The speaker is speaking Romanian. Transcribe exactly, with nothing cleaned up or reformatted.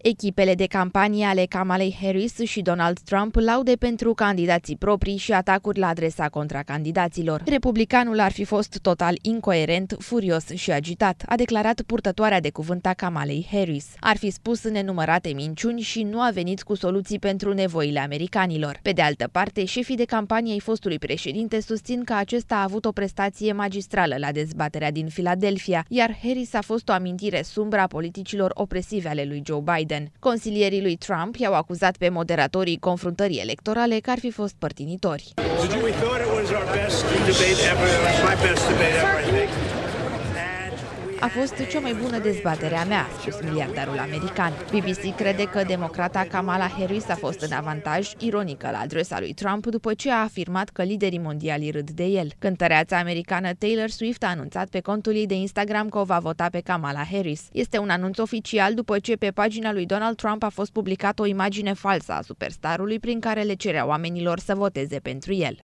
Echipele de campanie ale Kamalei Harris și Donald Trump laude pentru candidații proprii și atacuri la adresa contracandidaților. Republicanul ar fi fost total incoerent, furios și agitat, a declarat purtătoarea de cuvânt a Kamalei Harris. Ar fi spus nenumărate minciuni și nu a venit cu soluții pentru nevoile americanilor. Pe de altă parte, șefii de campanie ai fostului președinte susțin că acesta a avut o prestație magistrală la dezbaterea din Philadelphia, iar Harris a fost o amintire sumbră a politicilor opresive ale lui Joe Biden. Consilierii lui Trump i-au acuzat pe moderatorii confruntării electorale că ar fi fost părtinitori. A fost cea mai bună dezbatere a mea, a spus miliardarul american. B B C crede că democrata Kamala Harris a fost în avantaj, ironică la adresa lui Trump, după ce a afirmat că liderii mondiali râd de el. Cântăreața americană Taylor Swift a anunțat pe contul ei de Instagram că o va vota pe Kamala Harris. Este un anunț oficial după ce pe pagina lui Donald Trump a fost publicată o imagine falsă a superstarului prin care le cerea oamenilor să voteze pentru el.